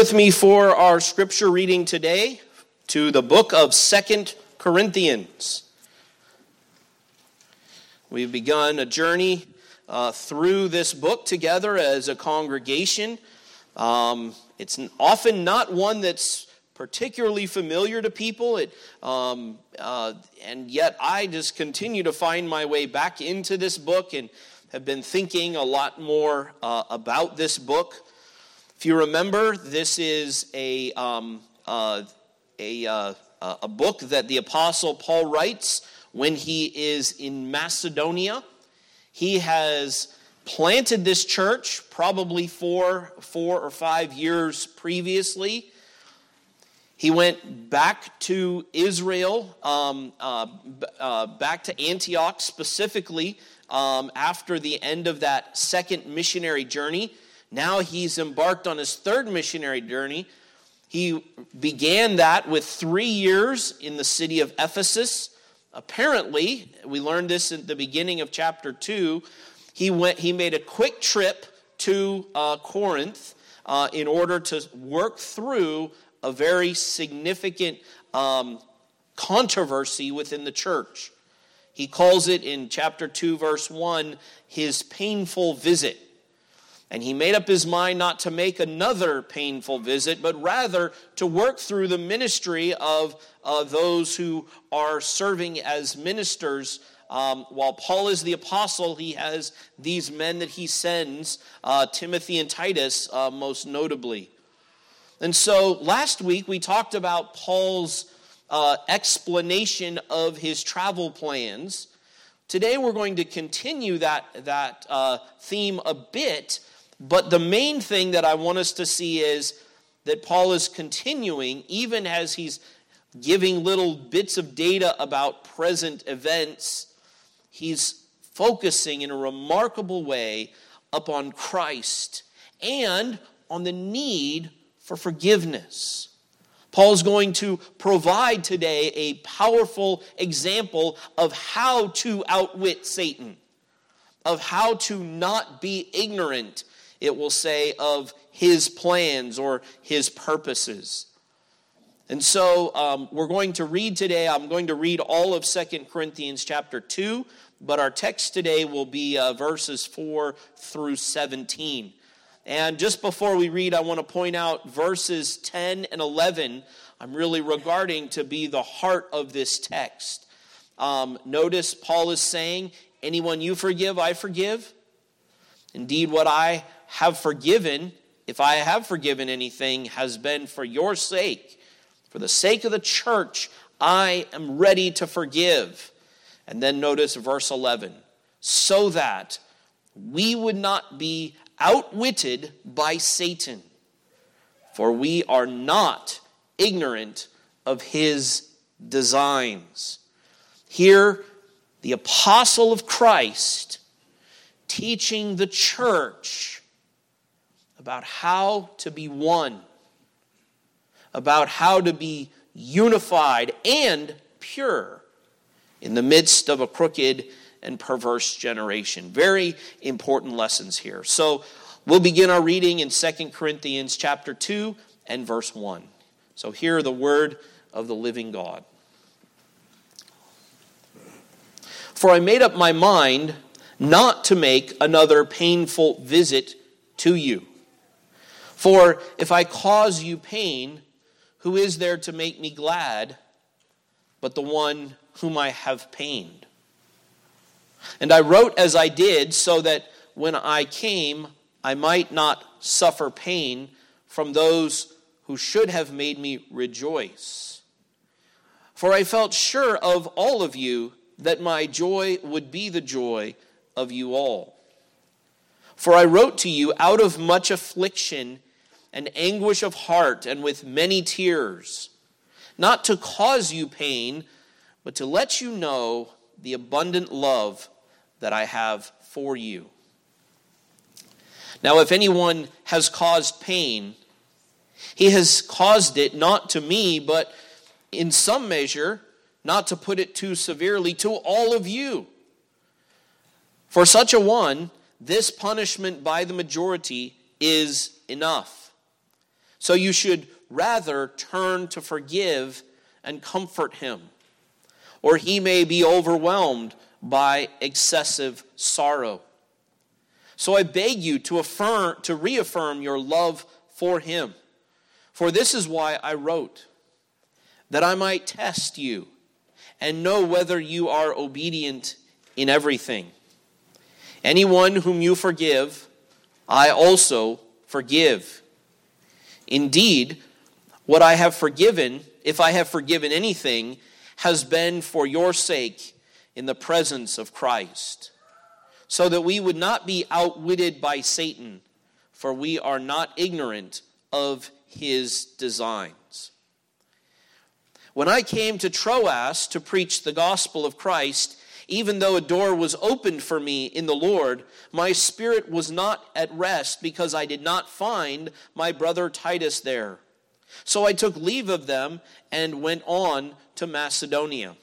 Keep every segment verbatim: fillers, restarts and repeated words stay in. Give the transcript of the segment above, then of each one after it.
With me for our scripture reading today to the book of Second Corinthians. We've begun a journey uh, through this book together as a congregation. Um, it's often not one that's particularly familiar to people, it, um, uh, and yet I just continue to find my way back into this book and have been thinking a lot more uh, about this book. If you remember, this is a um, uh, a uh, a book that the Apostle Paul writes when he is in Macedonia. He has planted this church probably four, four or five years previously. He went back to Israel, um, uh, uh, back to Antioch specifically um, after the end of that second missionary journey. Now he's embarked on his third missionary journey. He began that with three years in the city of Ephesus. Apparently, we learned this at the beginning of chapter two, he went. He made a quick trip to uh, Corinth uh, in order to work through a very significant um, controversy within the church. He calls it in chapter two, verse one, his painful visit. And he made up his mind not to make another painful visit, but rather to work through the ministry of uh, those who are serving as ministers. Um, while Paul is the apostle, he has these men that he sends, uh, Timothy and Titus, uh, most notably. And so last week we talked about Paul's uh, explanation of his travel plans. Today we're going to continue that, that uh, theme a bit. But the main thing that I want us to see is that Paul is continuing, even as he's giving little bits of data about present events, he's focusing in a remarkable way upon Christ and on the need for forgiveness. Paul's going to provide today a powerful example of how to outwit Satan, of how to not be ignorant, it will say, of his plans or his purposes. And so um, we're going to read today, I'm going to read all of Second Corinthians chapter two, but our text today will be uh, verses four through seventeen. And just before we read, I want to point out verses ten and eleven, I'm really regarding to be the heart of this text. Um, notice Paul is saying, anyone you forgive, I forgive. Indeed, what I have forgiven, if I have forgiven anything, has been for your sake. For the sake of the church, I am ready to forgive. And then notice verse eleven. So that we would not be outwitted by Satan. For we are not ignorant of his designs. Here, the apostle of Christ teaching the church about how to be one, about how to be unified and pure in the midst of a crooked and perverse generation. Very important lessons here. So we'll begin our reading in Second Corinthians chapter two and verse one. So hear the word of the living God. For I made up my mind not to make another painful visit to you. For if I cause you pain, who is there to make me glad but the one whom I have pained? And I wrote as I did, so that when I came, I might not suffer pain from those who should have made me rejoice. For I felt sure of all of you that my joy would be the joy of you all. For I wrote to you out of much affliction and anguish of heart and with many tears, not to cause you pain, but to let you know the abundant love that I have for you. Now, if anyone has caused pain, he has caused it not to me, but in some measure, not to put it too severely, to all of you. For such a one, this punishment by the majority is enough. So you should rather turn to forgive and comfort him, or he may be overwhelmed by excessive sorrow. So I beg you to affirm, to reaffirm your love for him. For this is why I wrote, that I might test you and know whether you are obedient in everything. Anyone whom you forgive, I also forgive. Indeed, what I have forgiven, if I have forgiven anything, has been for your sake in the presence of Christ, so that we would not be outwitted by Satan, for we are not ignorant of his designs. When I came to Troas to preach the gospel of Christ, even though a door was opened for me in the Lord, my spirit was not at rest because I did not find my brother Titus there. So I took leave of them and went on to Macedonia.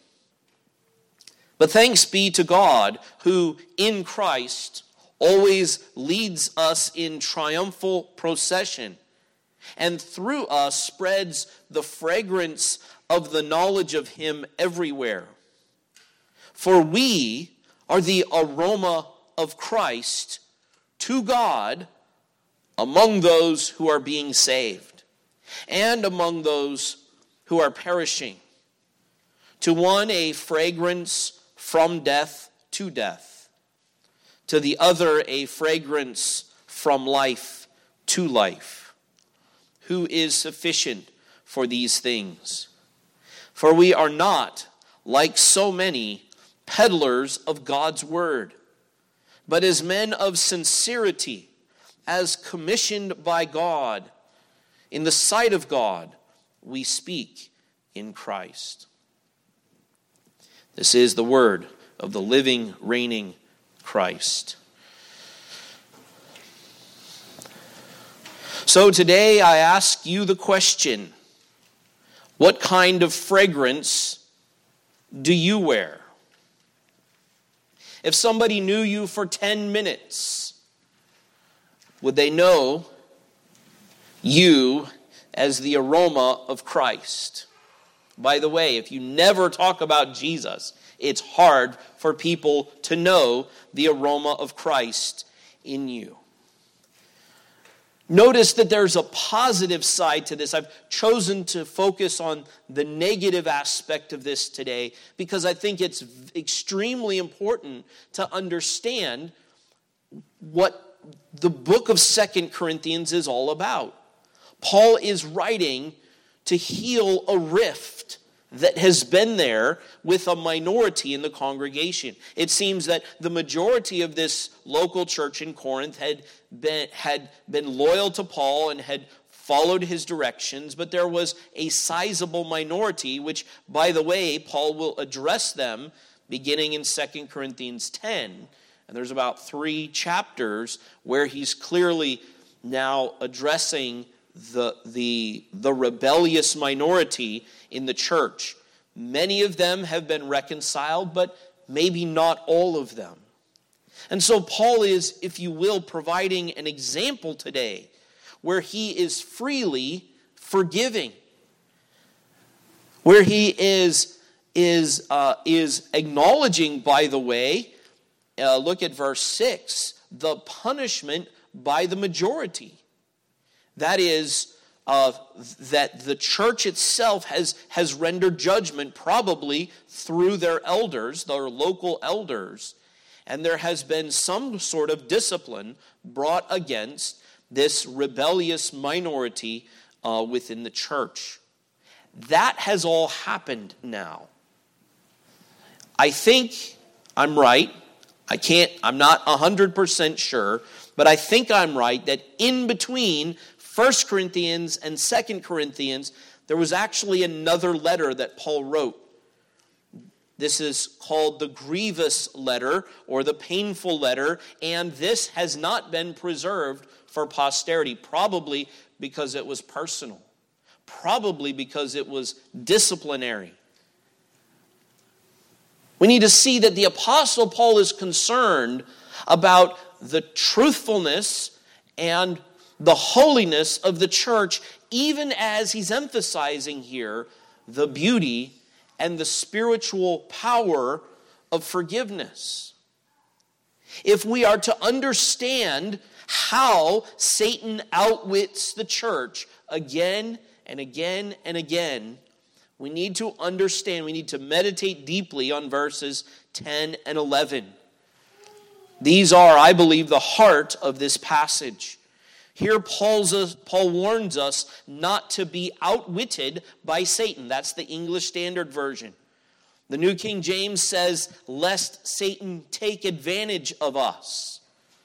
But thanks be to God, who in Christ always leads us in triumphal procession, and through us spreads the fragrance of the knowledge of him everywhere. For we are the aroma of Christ to God among those who are being saved and among those who are perishing. To one a fragrance from death to death, to the other a fragrance from life to life. Who is sufficient for these things? For we are not, like so many, peddlers of God's word, but as men of sincerity, as commissioned by God, in the sight of God, we speak in Christ. This is the word of the living, reigning Christ. So today I ask you the question, what kind of fragrance do you wear? If somebody knew you for ten minutes, would they know you as the aroma of Christ? By the way, if you never talk about Jesus, it's hard for people to know the aroma of Christ in you. Notice that there's a positive side to this. I've chosen to focus on the negative aspect of this today because I think it's extremely important to understand what the book of Second Corinthians is all about. Paul is writing to heal a rift that has been there with a minority in the congregation. It seems that the majority of this local church in Corinth had been, had been loyal to Paul and had followed his directions, but there was a sizable minority, which, by the way, Paul will address them beginning in Second Corinthians ten. And there's about three chapters where he's clearly now addressing the, the, the rebellious minority in the church. Many of them have been reconciled, but maybe not all of them. And so Paul is, if you will, providing an example today where he is freely forgiving, where he is, is, uh, is acknowledging, by the way, uh, look at verse six, the punishment by the majority. That is, uh, that the church itself has, has rendered judgment, probably through their elders, their local elders, and there has been some sort of discipline brought against this rebellious minority uh, within the church. That has all happened now. I think I'm right. I can't, I'm not one hundred percent sure, but I think I'm right that in between First Corinthians and Second Corinthians, there was actually another letter that Paul wrote. This is called the grievous letter or the painful letter, and this has not been preserved for posterity, probably because it was personal, probably because it was disciplinary. We need to see that the Apostle Paul is concerned about the truthfulness and the holiness of the church even as he's emphasizing here the beauty and the spiritual power of forgiveness. If we are to understand how Satan outwits the church again and again and again, we need to understand, we need to meditate deeply on verses ten and eleven. These are, I believe, the heart of this passage. Here Paul's, Paul warns us not to be outwitted by Satan. That's the English Standard Version. The New King James says, lest Satan take advantage of us.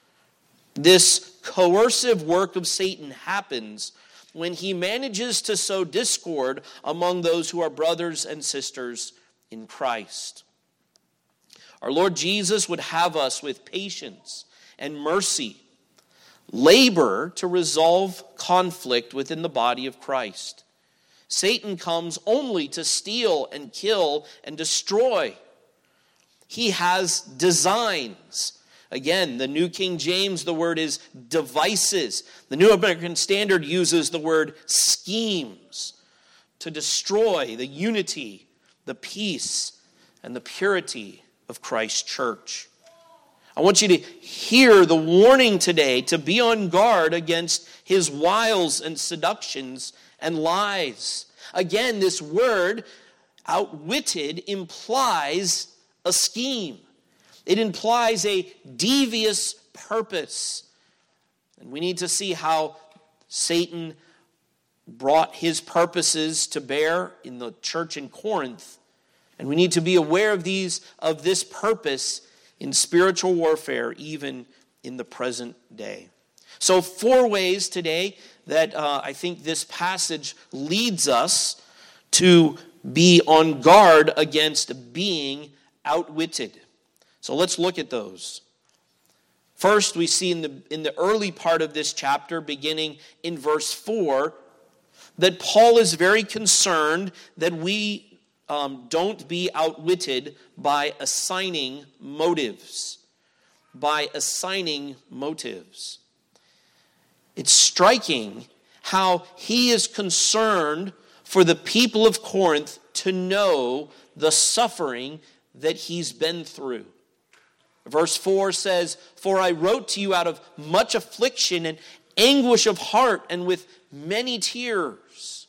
This coercive work of Satan happens when he manages to sow discord among those who are brothers and sisters in Christ. Our Lord Jesus would have us with patience and mercy labor to resolve conflict within the body of Christ. Satan comes only to steal and kill and destroy. He has designs. Again, the New King James, the word is devices. The New American Standard uses the word schemes to destroy the unity, the peace, and the purity of Christ's church. I want you to hear the warning today to be on guard against his wiles and seductions and lies. Again, this word, outwitted, implies a scheme. It implies a devious purpose. And we need to see how Satan brought his purposes to bear in the church in Corinth. And we need to be aware of these, of this purpose in spiritual warfare, even in the present day. So four ways today that uh, I think this passage leads us to be on guard against being outwitted. So let's look at those. First, we see in the, in the early part of this chapter, beginning in verse four, that Paul is very concerned that we Um, don't be outwitted by assigning motives. By assigning motives. It's striking how he is concerned for the people of Corinth to know the suffering that he's been through. Verse four says, "For I wrote to you out of much affliction and anguish of heart and with many tears,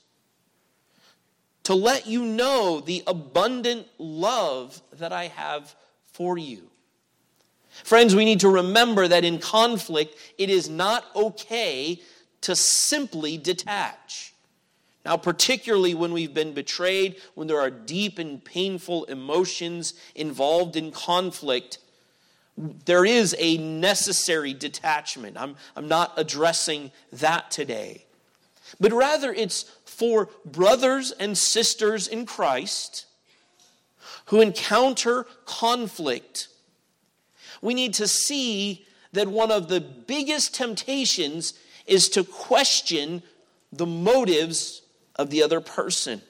to let you know the abundant love that I have for you." Friends, we need to remember that in conflict, it is not okay to simply detach. Now, particularly when we've been betrayed, when there are deep and painful emotions involved in conflict, there is a necessary detachment. I'm, I'm not addressing that today. But rather, it's for brothers and sisters in Christ who encounter conflict. We need to see that one of the biggest temptations is to question the motives of the other person.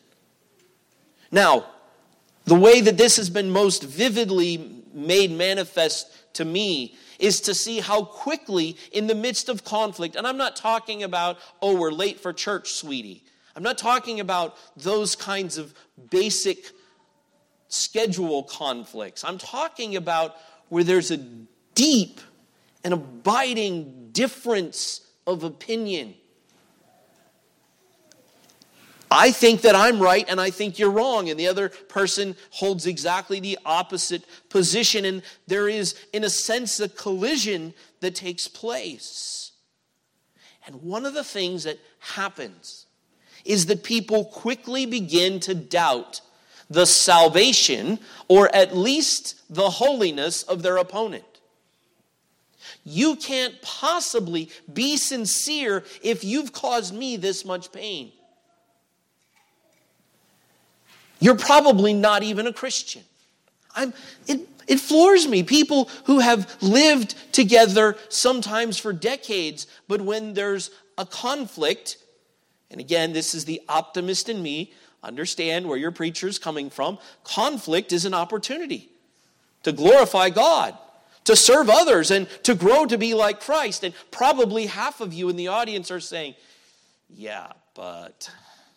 Now, the way that this has been most vividly made manifest to me is to see how quickly in the midst of conflict, and I'm not talking about, oh, we're late for church, sweetie. I'm not talking about those kinds of basic schedule conflicts. I'm talking about where there's a deep and abiding difference of opinion. I think that I'm right and I think you're wrong, and the other person holds exactly the opposite position, and there is, in a sense, a collision that takes place. And one of the things that happens is that people quickly begin to doubt the salvation, or at least the holiness, of their opponent. You can't possibly be sincere if you've caused me this much pain. You're probably not even a Christian. I'm, it, it floors me. People who have lived together sometimes for decades, but when there's a conflict, and again, this is the optimist in me, understand where your preacher's coming from. Conflict is an opportunity to glorify God, to serve others, and to grow to be like Christ. And probably half of you in the audience are saying, yeah, but,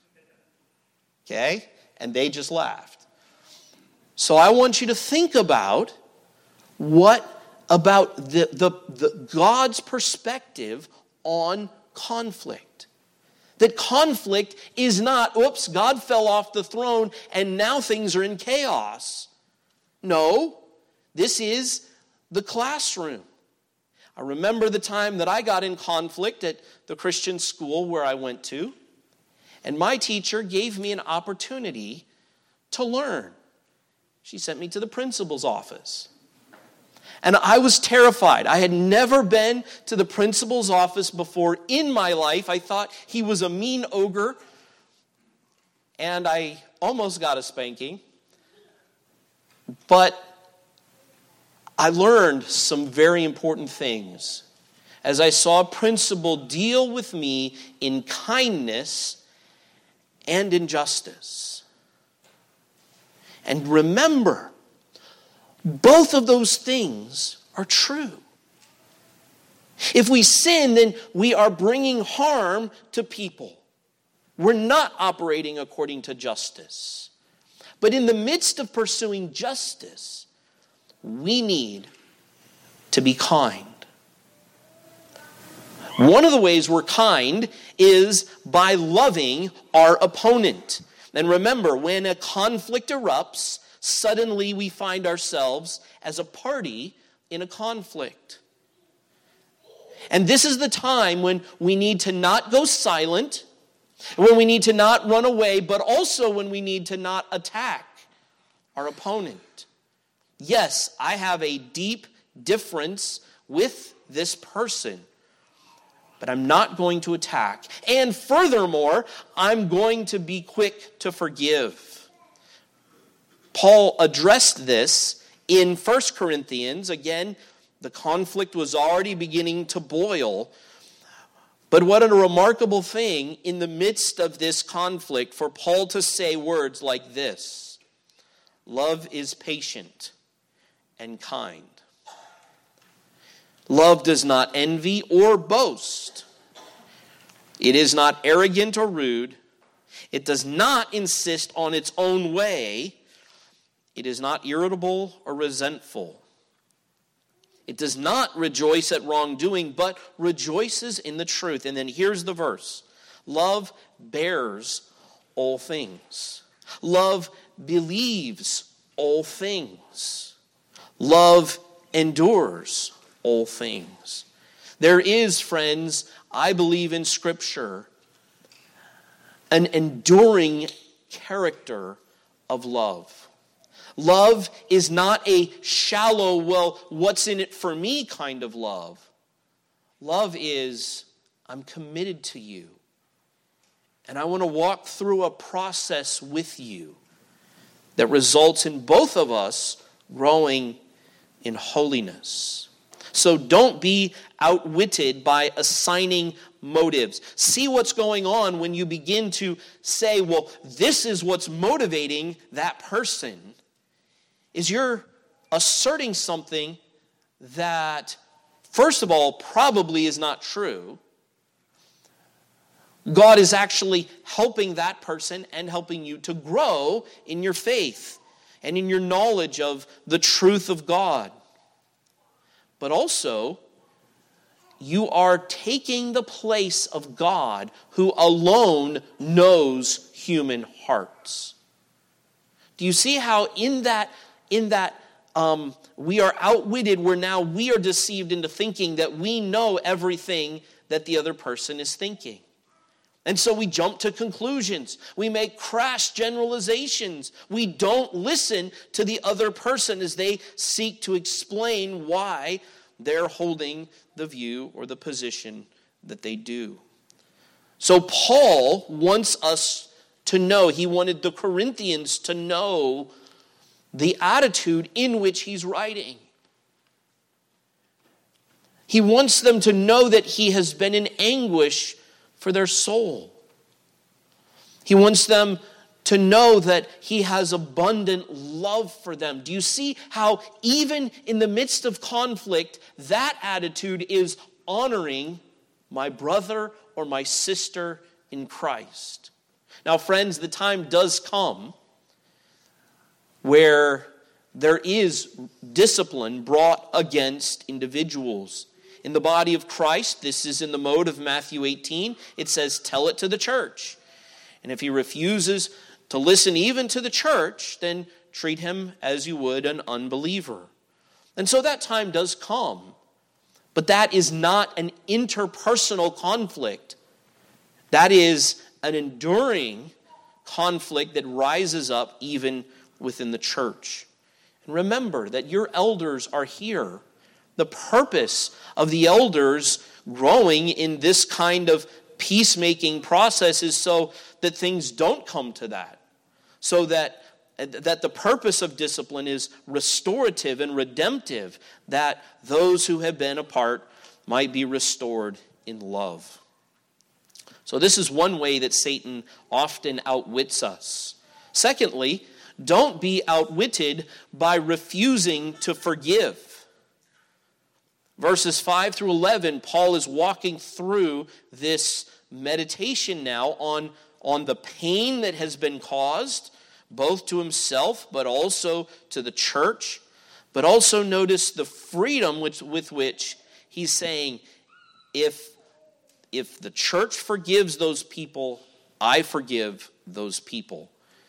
okay? And they just laughed. So I want you to think about what about the, the, the God's perspective on conflict. That conflict is not, oops, God fell off the throne and now things are in chaos. No, this is the classroom. I remember the time that I got in conflict at the Christian school where I went to, and my teacher gave me an opportunity to learn. She sent me to the principal's office. And I was terrified. I had never been to the principal's office before in my life. I thought he was a mean ogre. And I almost got a spanking. But I learned some very important things as I saw a principal deal with me in kindness and in justice. And remember, both of those things are true. If we sin, then we are bringing harm to people. We're not operating according to justice. But in the midst of pursuing justice, we need to be kind. One of the ways we're kind is by loving our opponent. And remember, when a conflict erupts, suddenly we find ourselves as a party in a conflict. And this is the time when we need to not go silent, when we need to not run away, but also when we need to not attack our opponent. Yes, I have a deep difference with this person, but I'm not going to attack. And furthermore, I'm going to be quick to forgive. Paul addressed this in First Corinthians. Again, the conflict was already beginning to boil. But what a remarkable thing in the midst of this conflict for Paul to say words like this: love is patient and kind. Love does not envy or boast. It is not arrogant or rude. It does not insist on its own way. It is not irritable or resentful. It does not rejoice at wrongdoing, but rejoices in the truth. And then here's the verse. Love bears all things. Love believes all things. Love endures all things. There is, friends, I believe in Scripture, an enduring character of love. Love is not a shallow, well, what's in it for me kind of love. Love is, I'm committed to you. And I want to walk through a process with you that results in both of us growing in holiness. So don't be outwitted by assigning motives. See what's going on when you begin to say, well, this is what's motivating that person. Is you're asserting something that, first of all, probably is not true. God is actually helping that person and helping you to grow in your faith and in your knowledge of the truth of God. But also, you are taking the place of God, who alone knows human hearts. Do you see how in that In that um, we are outwitted, where now we are deceived into thinking that we know everything that the other person is thinking. And so we jump to conclusions. We make crass generalizations. We don't listen to the other person as they seek to explain why they're holding the view or the position that they do. So Paul wants us to know, he wanted the Corinthians to know the attitude in which he's writing. He wants them to know that he has been in anguish for their soul. He wants them to know that he has abundant love for them. Do you see how even in the midst of conflict, that attitude is honoring my brother or my sister in Christ. Now, friends, the time does come where there is discipline brought against individuals. In the body of Christ, this is in the mode of Matthew eighteen. It says, tell it to the church. And if he refuses to listen even to the church, then treat him as you would an unbeliever. And so that time does come. But that is not an interpersonal conflict. That is an enduring conflict that rises up even within the church. And remember that your elders are here. The purpose of the elders growing in this kind of peacemaking process is so that things don't come to that. So that, that the purpose of discipline is restorative and redemptive, that those who have been apart might be restored in love. So this is one way that Satan often outwits us. Secondly, don't be outwitted by refusing to forgive. Verses five through eleven, Paul is walking through this meditation now on, on the pain that has been caused, both to himself but also to the church. But also notice the freedom which, with which he's saying, if, if the church forgives those people, I forgive those people.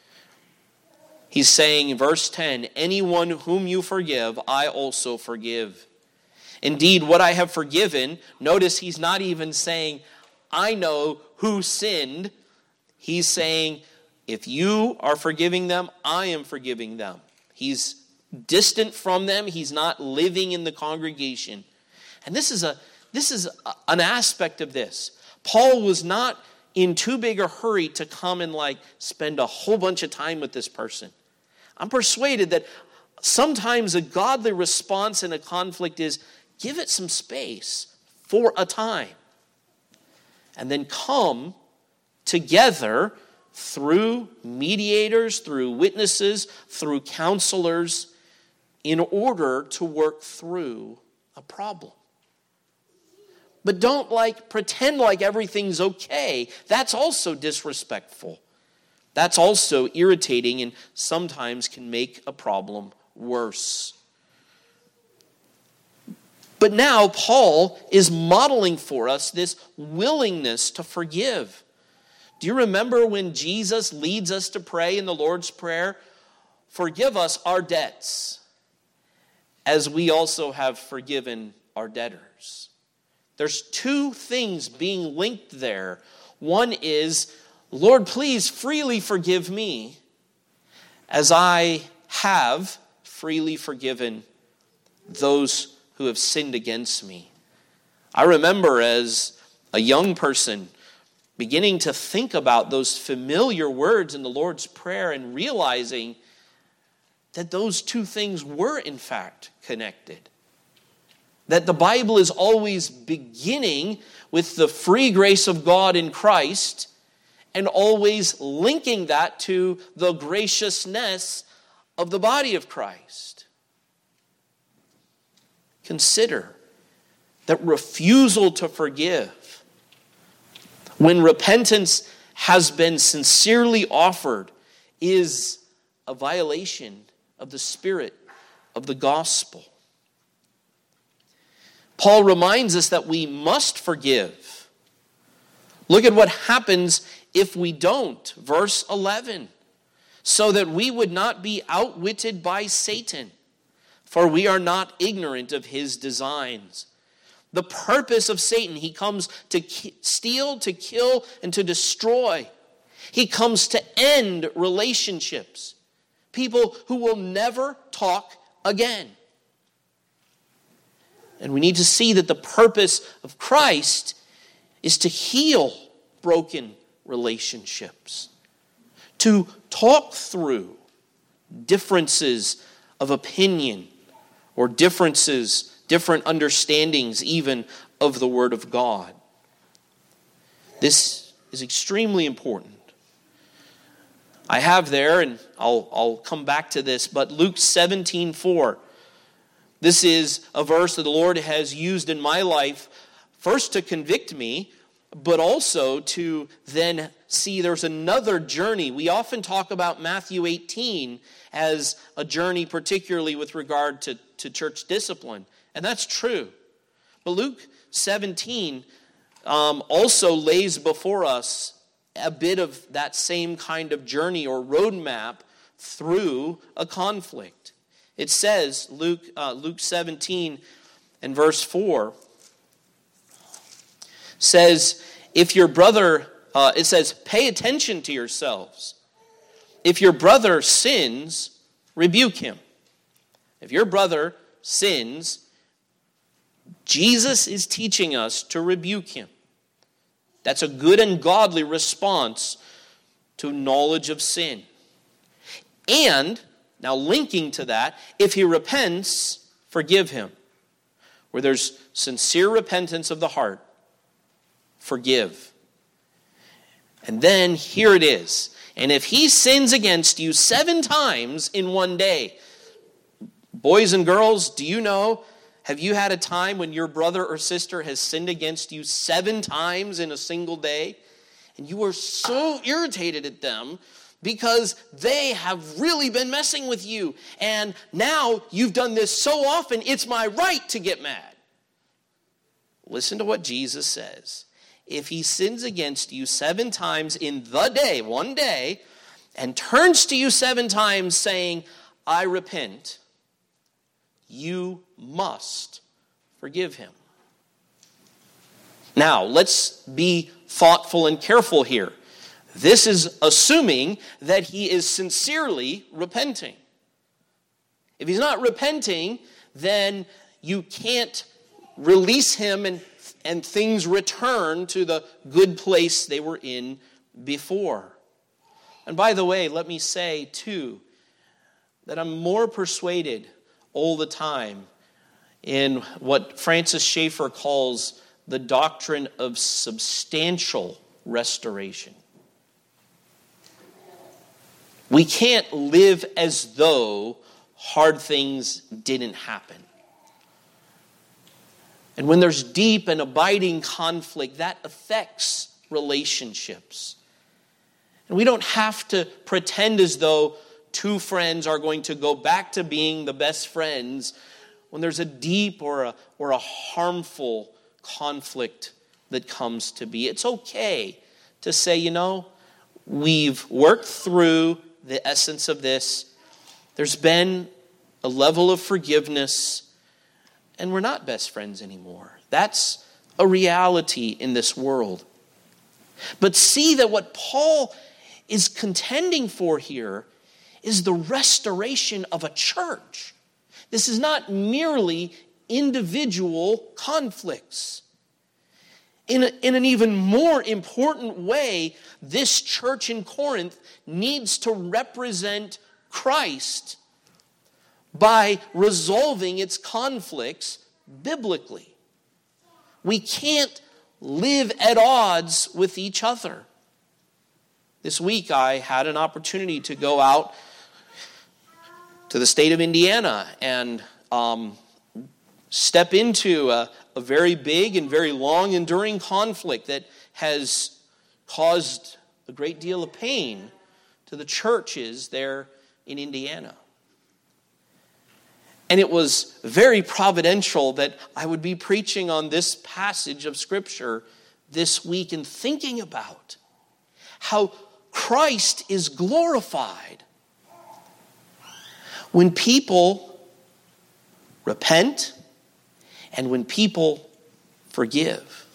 He's saying in verse ten, anyone whom you forgive, I also forgive. Indeed, what I have forgiven, notice he's not even saying, I know who sinned. He's saying, if you are forgiving them, I am forgiving them. He's distant from them. He's not living in the congregation. And this is a this is a, an aspect of this. Paul was not in too big a hurry to come and like spend a whole bunch of time with this person. I'm persuaded that sometimes a godly response in a conflict is give it some space for a time. And then come together through mediators, through witnesses, through counselors, in order to work through a problem. But don't like pretend like everything's okay. That's also disrespectful. That's also irritating and sometimes can make a problem worse. But now Paul is modeling for us this willingness to forgive. Do you remember when Jesus leads us to pray in the Lord's Prayer? Forgive us our debts, as we also have forgiven our debtors. There's two things being linked there. One is, Lord, please freely forgive me, as I have freely forgiven those who have sinned against me. I remember as a young person beginning to think about those familiar words in the Lord's Prayer and realizing that those two things were in fact connected. That the Bible is always beginning with the free grace of God in Christ and always linking that to the graciousness of the body of Christ. Consider that refusal to forgive, when repentance has been sincerely offered, is a violation of the spirit of the gospel. Paul reminds us that we must forgive. Look at what happens if we don't. Verse eleven. So that we would not be outwitted by Satan, for we are not ignorant of his designs. The purpose of Satan, he comes to steal, to kill, and to destroy. He comes to end relationships. People who will never talk again. And we need to see that the purpose of Christ is to heal broken relationships, to talk through differences of opinion or differences, different understandings even of the Word of God. This is extremely important. I have there, and I'll, I'll come back to this, but Luke seventeen four. This is a verse that the Lord has used in my life, first to convict me but also to then see there's another journey. We often talk about Matthew eighteen as a journey, particularly with regard to, to church discipline. And that's true. But Luke seventeen um, also lays before us a bit of that same kind of journey or roadmap through a conflict. It says, Luke, uh, Luke seventeen and verse four, says, if your brother, uh, it says, pay attention to yourselves. If your brother sins, rebuke him. If your brother sins, Jesus is teaching us to rebuke him. That's a good and godly response to knowledge of sin. And, now linking to that, if he repents, forgive him. Where there's sincere repentance of the heart, forgive. And then here it is. And if he sins against you seven times in one day, boys and girls, do you know, have you had a time when your brother or sister has sinned against you seven times in a single day? And you are so irritated at them because they have really been messing with you. And now you've done this so often, it's my right to get mad. Listen to what Jesus says. If he sins against you seven times in the day, one day, and turns to you seven times saying, I repent, you must forgive him. Now, let's be thoughtful and careful here. This is assuming that he is sincerely repenting. If he's not repenting, then you can't release him and, and things return to the good place they were in before. And by the way, let me say, too, that I'm more persuaded all the time in what Francis Schaeffer calls the doctrine of substantial restoration. We can't live as though hard things didn't happen. And when there's deep and abiding conflict, that affects relationships. And we don't have to pretend as though two friends are going to go back to being the best friends when there's a deep or a, or a harmful conflict that comes to be. It's okay to say, you know, we've worked through the essence of this. There's been a level of forgiveness, and we're not best friends anymore. That's a reality in this world. But see that what Paul is contending for here is the restoration of a church. This is not merely individual conflicts. In, a, in an even more important way, this church in Corinth needs to represent Christ by resolving its conflicts biblically. We can't live at odds with each other. This week I had an opportunity to go out to the state of Indiana and um, step into a, a very big and very long enduring conflict that has caused a great deal of pain to the churches there in Indiana. And it was very providential that I would be preaching on this passage of Scripture this week and thinking about how Christ is glorified when people repent and when people forgive.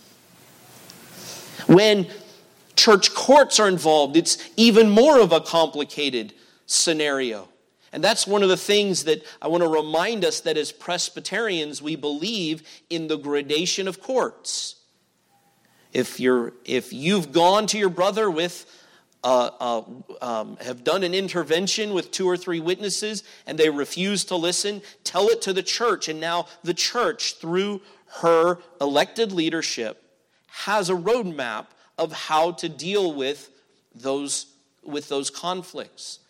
When church courts are involved, it's even more of a complicated scenario. And that's one of the things that I want to remind us, that as Presbyterians we believe in the gradation of courts. If you're, if you've gone to your brother with, uh, uh, um, have done an intervention with two or three witnesses and they refuse to listen, tell it to the church. And now the church, through her elected leadership, has a roadmap of how to deal with those, with those conflicts.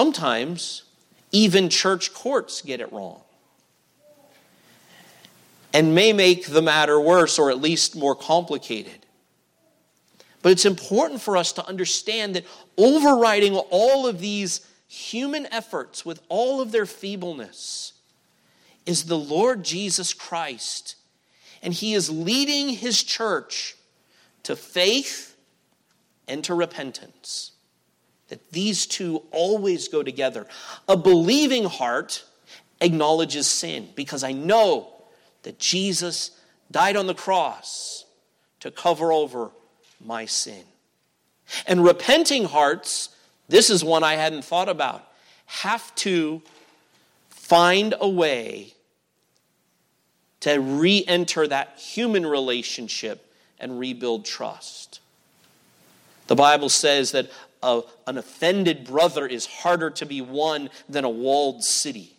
Sometimes even church courts get it wrong. and may make the matter worse or at least more complicated. But it's important for us to understand that overriding all of these human efforts with all of their feebleness is the Lord Jesus Christ. And he is leading his church to faith and to repentance. That these two always go together. A believing heart acknowledges sin because I know that Jesus died on the cross to cover over my sin. And repenting hearts, this is one I hadn't thought about, have to find a way to re-enter that human relationship and rebuild trust. The Bible says that a, an offended brother is harder to be won than a walled city.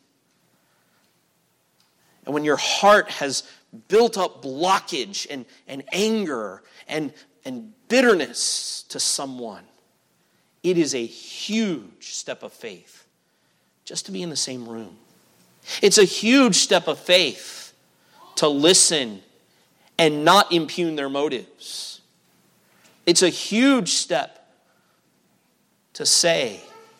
And when your heart has built up blockage and, and anger and, and bitterness to someone, it is a huge step of faith just to be in the same room. It's a huge step of faith to listen and not impugn their motives. It's a huge step to say,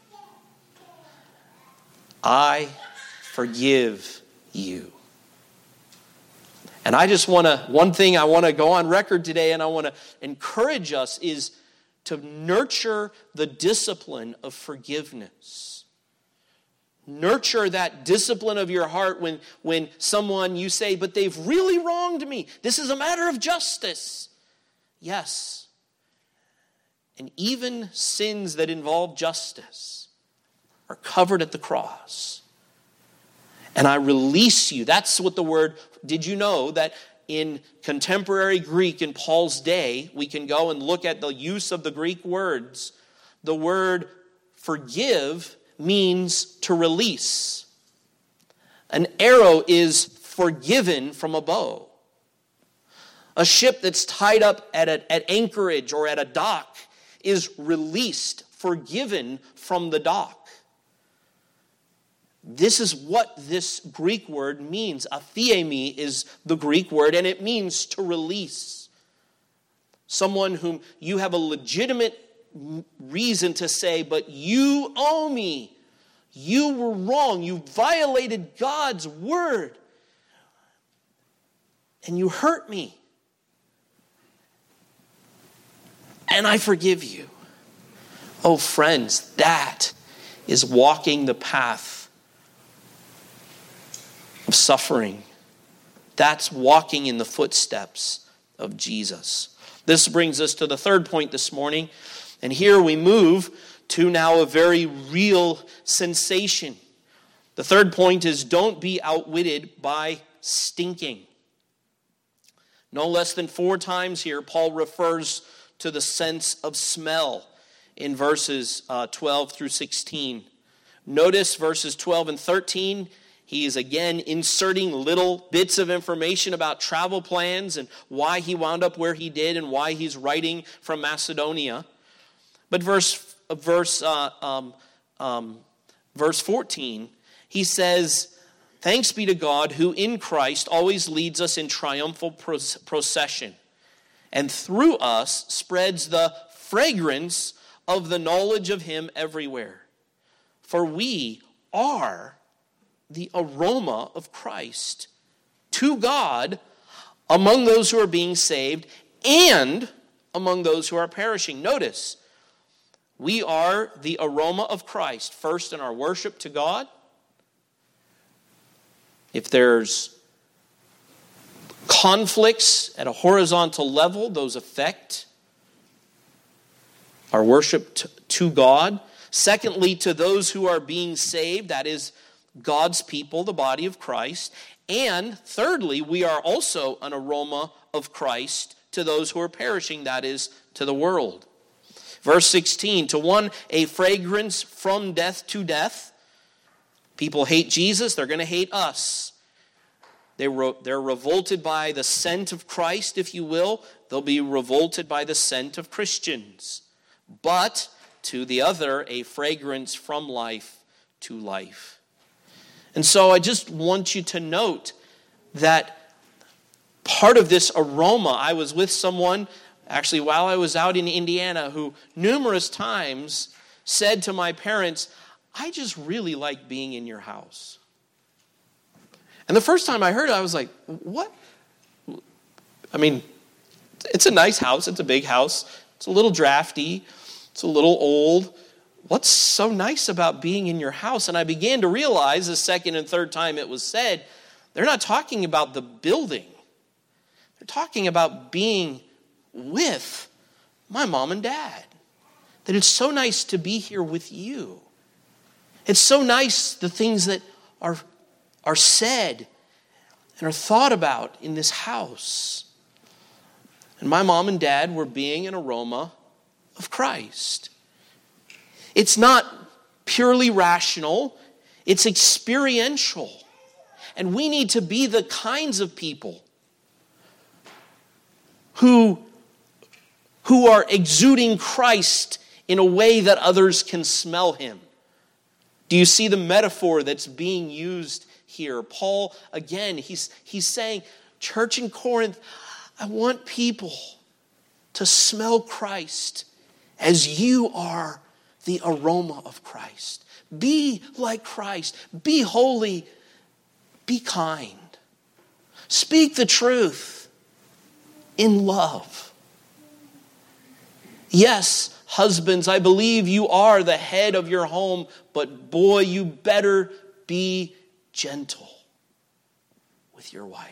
I forgive you. And I just want to, one thing I want to go on record today and I want to encourage us is to nurture the discipline of forgiveness. Nurture that discipline of your heart when, when someone you say, but they've really wronged me. This is a matter of justice. Yes. And even sins that involve justice are covered at the cross. And I release you. That's what the word, did you know that in contemporary Greek in Paul's day, we can go and look at the use of the Greek words. The word forgive means to release. An arrow is forgiven from a bow. A ship that's tied up at, a, at anchorage or at a dock is released, forgiven from the dock. This is what this Greek word means. Aphiemi is the Greek word, and it means to release. Someone whom you have a legitimate reason to say, but you owe me. You were wrong. You violated God's word. And you hurt me. And I forgive you. Oh, friends, that is walking the path of suffering. That's walking in the footsteps of Jesus. This brings us to the third point this morning. And here we move to now a very real sensation. The third point is don't be outwitted by stinking. No less than four times here, Paul refers to the sense of smell in verses uh, twelve through sixteen. Notice verses twelve and thirteen. He is again inserting little bits of information about travel plans and why he wound up where he did and why he's writing from Macedonia. But verse verse uh, um, um, verse fourteen, he says, "Thanks be to God who in Christ always leads us in triumphal procession, and through us spreads the fragrance of the knowledge of him everywhere. For we are the aroma of Christ to God among those who are being saved and among those who are perishing." Notice, we are the aroma of Christ, first in our worship to God. If there's conflicts at a horizontal level, those affect our worship to God. Secondly, to those who are being saved, that is God's people, the body of Christ. And thirdly, we are also an aroma of Christ to those who are perishing, that is, to the world. Verse sixteen, to one, a fragrance from death to death. People hate Jesus, they're going to hate us. They re- they're revolted by the scent of Christ, if you will. They'll be revolted by the scent of Christians. But to the other, a fragrance from life to life. And so I just want you to note that part of this aroma. I was with someone, actually while I was out in Indiana, who numerous times said to my parents, I just really like being in your house. And the first time I heard it, I was like, what? I mean, it's a nice house. It's a big house. It's a little drafty. It's a little old. What's so nice about being in your house? And I began to realize the second and third time it was said, they're not talking about the building. They're talking about being with my mom and dad. That it's so nice to be here with you. It's so nice the things that are, are said and are thought about in this house. And my mom and dad were being an aroma of Christ. It's not purely rational, it's experiential. And we need to be the kinds of people who, who are exuding Christ in a way that others can smell him. Do you see the metaphor that's being used here? Paul, again, he's, he's saying, church in Corinth, I want people to smell Christ as you are the aroma of Christ. Be like Christ. Be holy. Be kind. Speak the truth in love. Yes, husbands, I believe you are the head of your home, but boy, you better be gentle with your wife.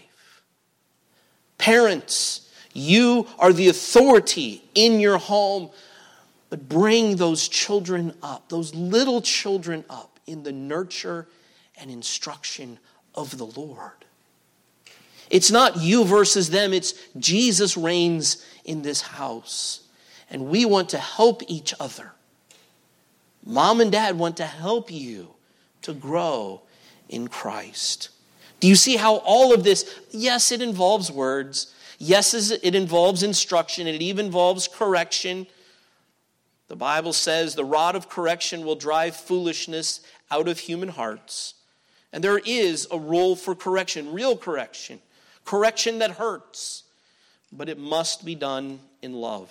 Parents, you are the authority in your home, but bring those children up, those little children up in the nurture and instruction of the Lord. It's not you versus them, it's Jesus reigns in this house. And we want to help each other. Mom and dad want to help you to grow in Christ. Do you see how all of this, yes, it involves words. Yes, it involves instruction. It even involves correction. The Bible says the rod of correction will drive foolishness out of human hearts. And there is a role for correction, real correction, correction that hurts, but it must be done in love.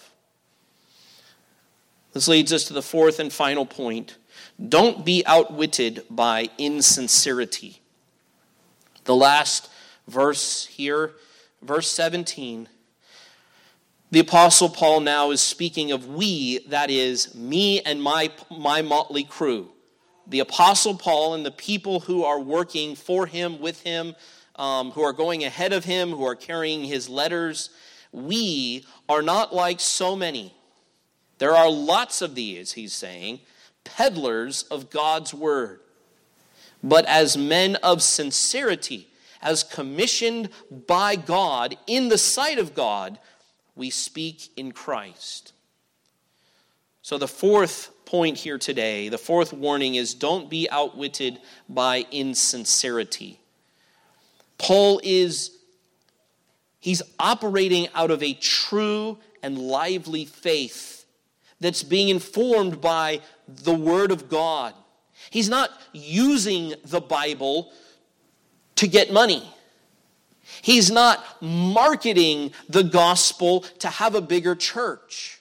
This leads us to the fourth and final point. Don't be outwitted by insincerity. The last verse here, verse seventeen. The Apostle Paul now is speaking of we, that is, me and my, my motley crew. The Apostle Paul and the people who are working for him, with him, um, who are going ahead of him, who are carrying his letters. We are not like so many. There are lots of these, he's saying, peddlers of God's word. But as men of sincerity, as commissioned by God, in the sight of God, we speak in Christ. So the fourth point here today, the fourth warning is don't be outwitted by insincerity. Paul is, he's operating out of a true and lively faith that's being informed by the Word of God. He's not using the Bible to get money. He's not marketing the gospel to have a bigger church.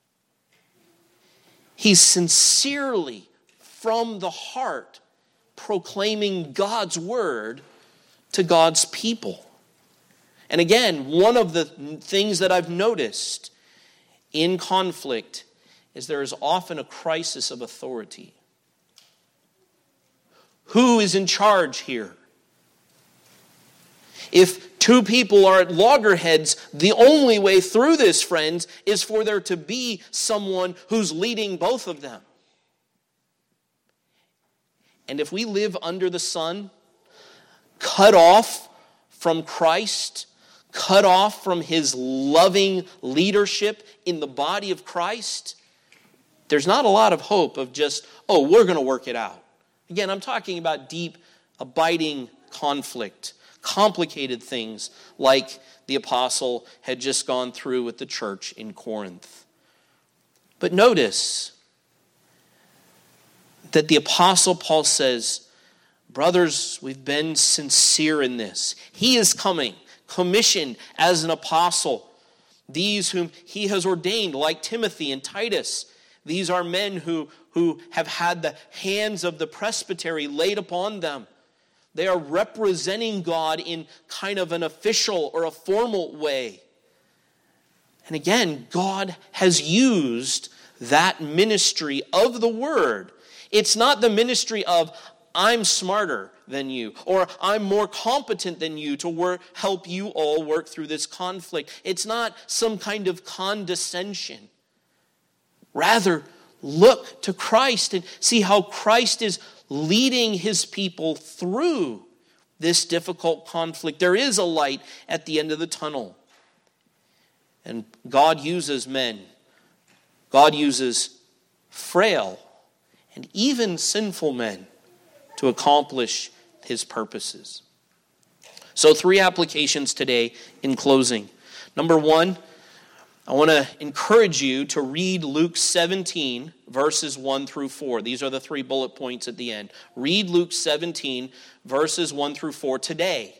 He's sincerely, from the heart, proclaiming God's word to God's people. And again, one of the things that I've noticed in conflict is there is often a crisis of authority. Who is in charge here? If two people are at loggerheads, the only way through this, friends, is for there to be someone who's leading both of them. And if we live under the sun, cut off from Christ, cut off from his loving leadership in the body of Christ, there's not a lot of hope of just, oh, we're going to work it out. Again, I'm talking about deep, abiding conflict, complicated things like the apostle had just gone through with the church in Corinth. But notice that the apostle Paul says, brothers, we've been sincere in this. He is coming commissioned as an apostle. These whom he has ordained, like Timothy and Titus. These are men who, who have had the hands of the presbytery laid upon them. They are representing God in kind of an official or a formal way. And again, God has used that ministry of the word. It's not the ministry of, I'm smarter than you, or I'm more competent than you to work, help you all work through this conflict. It's not some kind of condescension. Rather, look to Christ and see how Christ is leading his people through this difficult conflict. There is a light at the end of the tunnel. And God uses men. God uses frail and even sinful men to accomplish his purposes. So three applications today in closing. Number one, I want to encourage you to read Luke seventeen, verses one through four. These are the three bullet points at the end. Read Luke seventeen, verses one through four today.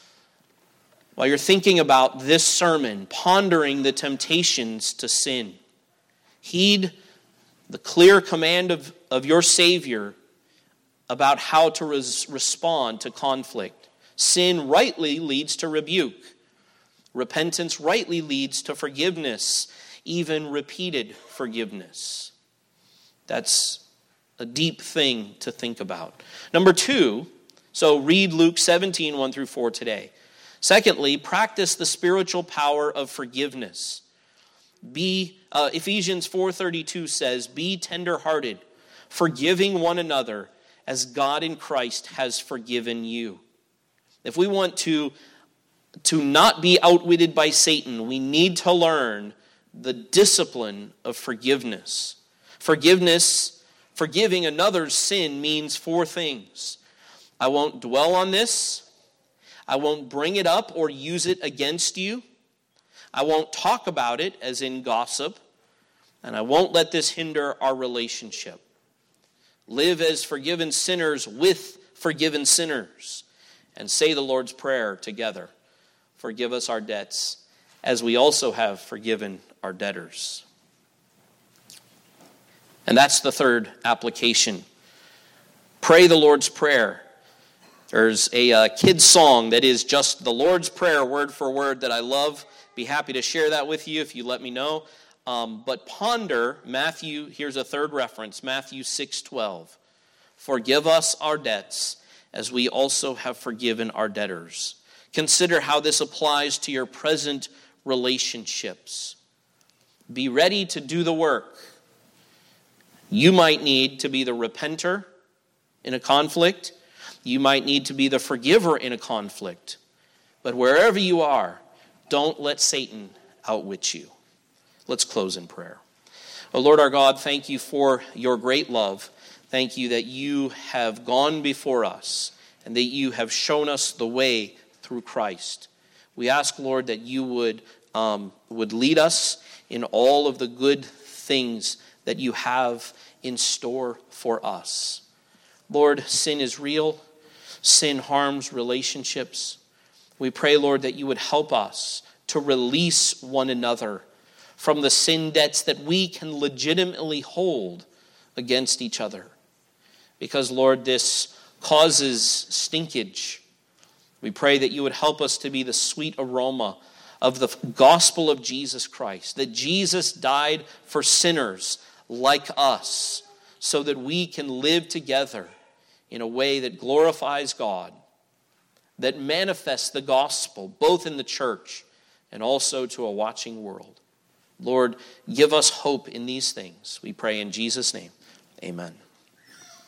While you're thinking about this sermon, pondering the temptations to sin, heed the clear command of, of your Savior about how to res- respond to conflict. Sin rightly leads to rebuke. Repentance rightly leads to forgiveness, even repeated forgiveness. That's a deep thing to think about. Number two, so read Luke seventeen, one through four today. Secondly, practice the spiritual power of forgiveness. Be uh, Ephesians four thirty-two says, be tenderhearted, forgiving one another as God in Christ has forgiven you. If we want to To not be outwitted by Satan, we need to learn the discipline of forgiveness. Forgiveness, forgiving another's sin means four things. I won't dwell on this. I won't bring it up or use it against you. I won't talk about it, as in gossip. And I won't let this hinder our relationship. Live as forgiven sinners with forgiven sinners. And say the Lord's Prayer together. Forgive us our debts, as we also have forgiven our debtors. And that's the third application. Pray the Lord's Prayer. There's a uh, kid's song that is just the Lord's Prayer, word for word, that I love. Be happy to share that with you if you let me know. Um, but ponder Matthew, here's a third reference, Matthew six twelve. Forgive us our debts, as we also have forgiven our debtors. Consider how this applies to your present relationships. Be ready to do the work. You might need to be the repenter in a conflict. You might need to be the forgiver in a conflict. But wherever you are, don't let Satan outwit you. Let's close in prayer. Oh Lord our God, thank you for your great love. Thank you that you have gone before us and that you have shown us the way through Christ. We ask, Lord, that you would um, would lead us in all of the good things that you have in store for us. Lord, sin is real. Sin harms relationships. We pray, Lord, that you would help us to release one another from the sin debts that we can legitimately hold against each other. Because, Lord, this causes stinkage. We pray that you would help us to be the sweet aroma of the gospel of Jesus Christ, that Jesus died for sinners like us so that we can live together in a way that glorifies God, that manifests the gospel both in the church and also to a watching world. Lord, give us hope in these things. We pray in Jesus' name. Amen.